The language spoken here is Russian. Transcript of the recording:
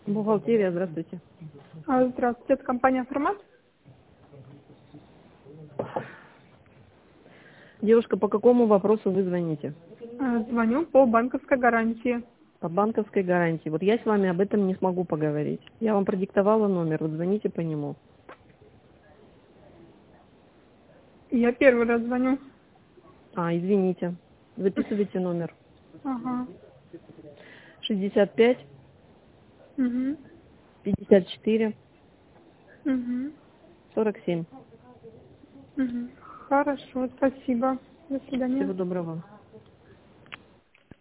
Бухгалтерия, здравствуйте. Здравствуйте, это компания «Формат». Девушка, по какому вопросу вы звоните? Звоню по банковской гарантии. По банковской гарантии. Вот я с вами об этом не смогу поговорить. Я вам продиктовала номер, вот звоните по нему. Я первый раз звоню. Извините. Записывайте номер. Ага. 65 Угу. 54 Угу. 47. Угу. Хорошо, спасибо. До свидания. Всего доброго.